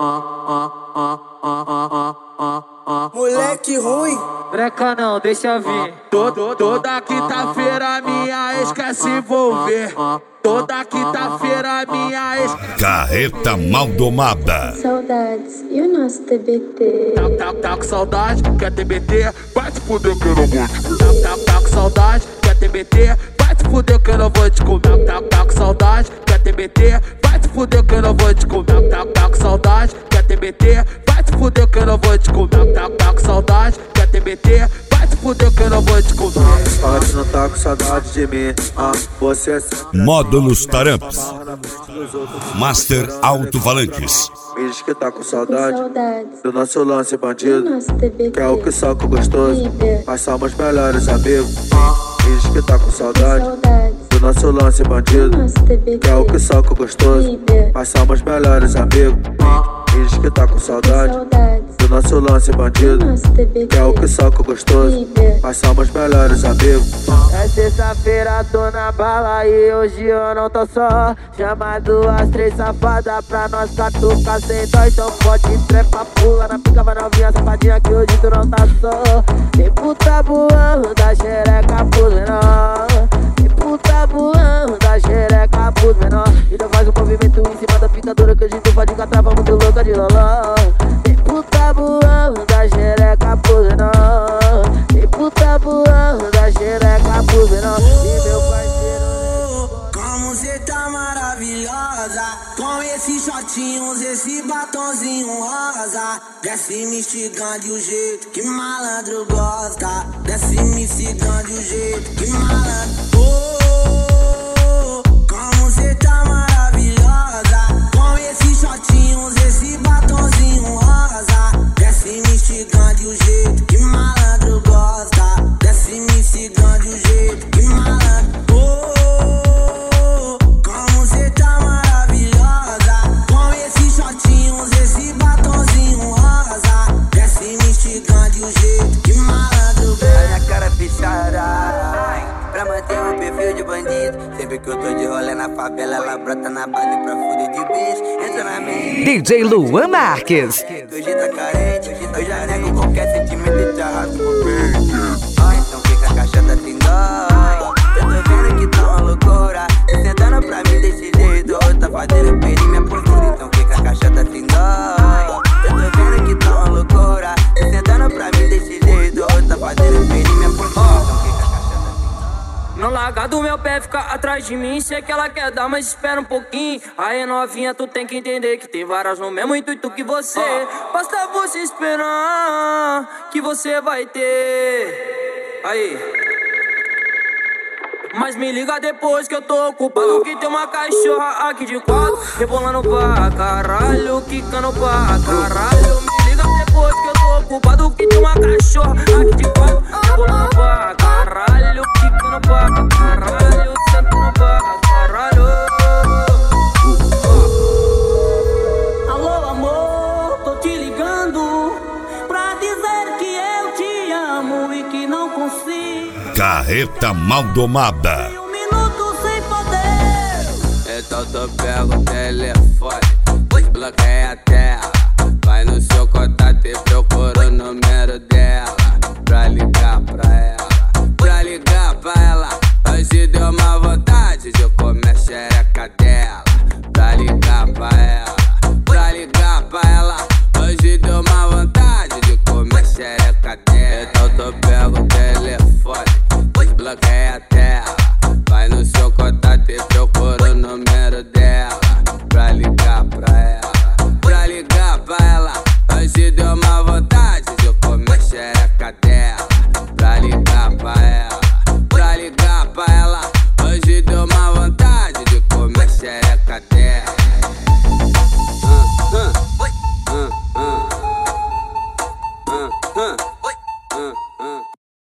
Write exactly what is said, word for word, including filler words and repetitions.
Moleque ruim. Breca não, deixa vir. Todo, toda quinta-feira minha ex quer se envolver. Toda quinta-feira minha ex. Carreta Maldomada. Saudades, e o nosso T B T? Tá, tá, tá com saudade, quer T B T? Vai te fuder que eu não vou te comer. Tá, tá, tá com saudade, quer T B T? Vai te fuder que eu não vou te comer. Tá, tá com saudade, quer T B T? Vai te fuder que eu não vou te comer. Tá, tá com saudade, quer T B T? Vai te fuder que eu não vou te comer. Tá, tá com saudade, quer T B T? Vai te fuder que eu não vou te comer. Pode não tá com saudade de mim. Ah, você é Módulos Taramps. Master Alto-Falantes. Me diz que tá com saudade, Com saudades. do nosso lance E o bandido. nosso T B T? Que é o que soca gostoso, Líder. mas somos melhores amigos. Me diz que tá com Com saudade, saudades. do nosso lance E o bandido. nosso T B T? Que é o que soca gostoso, Líder. mas somos melhores amigos. Me diz que tá com Com saudade, saudades. do nosso lance E o bandido. nosso T B T? Que é o que soca gostoso, Líder. mas somos melhores amigos. É sexta-feira, tô na bala e hoje eu não tô só. Chama duas, três safadas pra nós catucar sem dó. Então pode trepa, pula na pica, vai novinha safadinha que hoje tu não tá só. Tem puta voando da xereca pros menor. Tem puta voando da xereca pros menor. Então faz um movimento em cima da picadora que hoje tu pode catar, muito louca de loló. Tem puta voando da xereca pros menor. Tem puta voando da xereca pros menor. E meu parceiro, Como cê tá maravilhosa, com esses shortinhos, esse batonzinho rosa. Desce me instigando o jeito que malandro gosta. Desce me instigando o jeito que malandro. Oh, como cê tá maravilhosa, com esses shortinhos, esse batonzinho rosa. Desce me instigando o jeito que malandro gosta. Desce me instigando o jeito que malandro. Oh, como cê tá maravilhosa, com esses shortinhos, esse batonzinho rosa. Desce me instigando o jeito que malandro gosta. A minha cara fechada pra manter o perfil de bandido. Sempre que eu tô de rolê na favela, ela brota na base pra fuder de bicho. Entra na mente D J Luan Marques. que hoje tá carente. Eu já nego qualquer sentimento e te arrasto pro peito. Ah, então fica a caixada sem dó. Eu tô vendo que tá uma loucura. Cê sentando pra mim desse jeito, hoje tá fazendo perder minha postura. Então fica a caixada sem dó. Eu tô vendo que tá uma loucura. Cê sentando pra mim desse jeito, hoje tá fazendo perder minha postura. Então fica a caixada sem dó. não larga do meu pé, fica atrás de mim. Sei que ela quer dar, mas espera um pouquinho. Aí novinha, tu tem que entender que tem várias no mesmo intuito que você. Basta você esperar que você vai ter. Aí. Mas me liga depois que eu tô ocupado, que tem uma cachorra aqui de quatro, rebolando pra caralho, quicando pra caralho. Me liga depois que eu tô ocupado, que tem uma cachorra aqui de quatro, rebolando pra caralho, quicando pra caralho, sentando pra caralho. Alô amor, tô te ligando pra dizer que eu te amo e que não consigo. Carreta Maldomada. Um minuto sem poder. Então tu pega o telefone, desbloqueia a tela. Vai no seu contato e procura o número dela pra ligar pra ela, pra ligar pra ela. Hoje deu uma vontade de